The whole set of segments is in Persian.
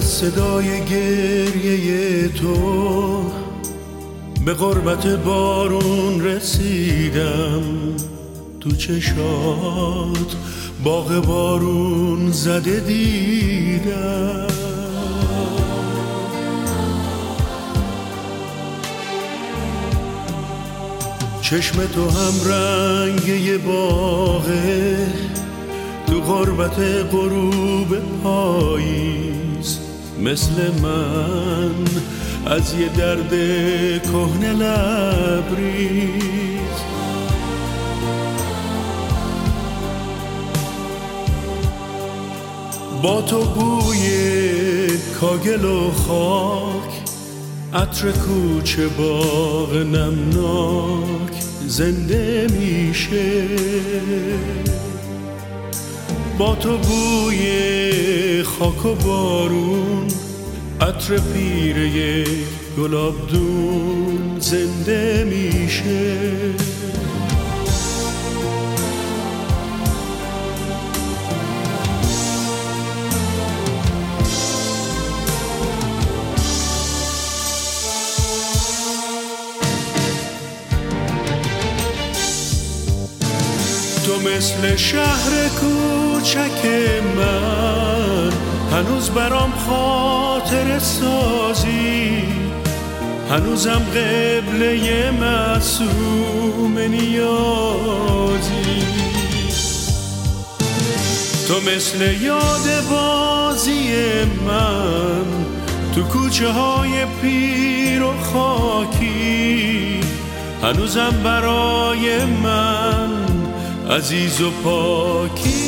صدای گریه تو به غربت بارون رسیدم، تو چشات باغ بارون زده دیدم. چشم تو هم رنگ یه باغه، تو غربت غروب پاییز، مثل من از یه درد کهنه لبریز. با تو بوی کاگل و خاک، عطر کوچه باغ نمناک زنده میشه. با تو بوی خاک و بارون، عطر پیر یک گلابدون زنده میشه. تو مثل شهر کوچک من، هنوز برام خاطر سازی، هنوزم قبله معصوم نیازی. تو مثل یاد بازی من، تو کوچه های پیر و خاکی، هنوزم برای من عزیز و پاکی.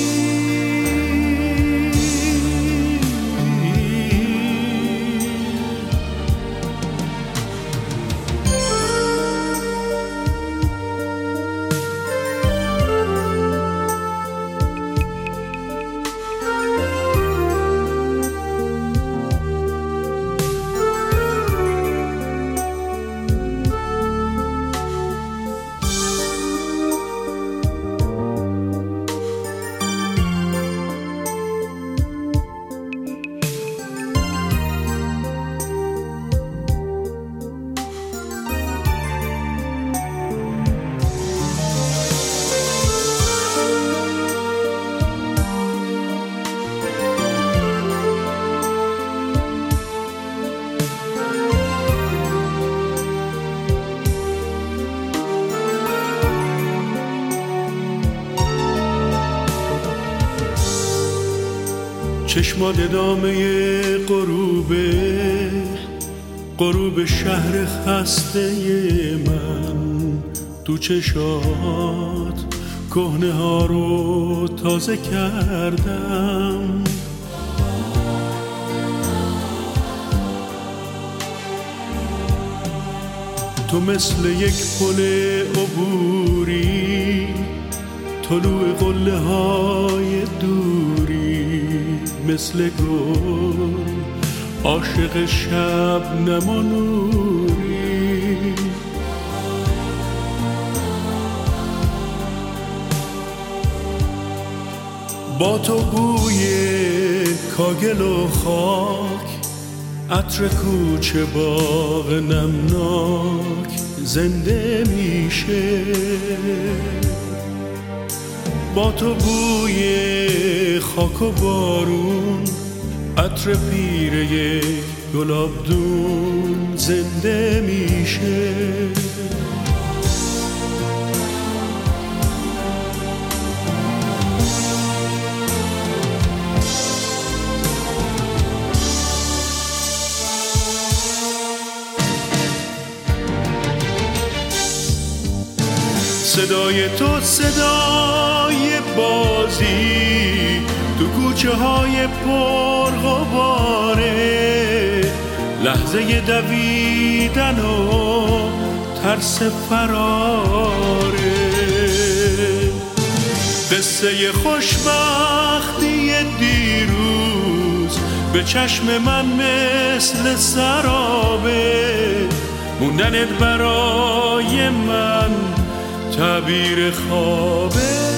چشمات ادامه غروب شهر خسته من، تو چشات کهنه ها رو تازه کردم. تو مثل یک پل عبوری، طلوع قله های دوری، مثل گل عاشق شبنم و نوری. با تو بوی کاگل و خاک، عطر کوچه باغ نمناک زنده میشه. با تو بوی خاک و بارون، عطر پیر یک گلابدون زنده میشه. صدای تو صدای بازی، تو کوچه های پرغباره، لحظه دویدن و ترس فراره. قصه خوشبختی دیروز به چشم من مثل سرابه، موندنت برای من تعبیر خوابه.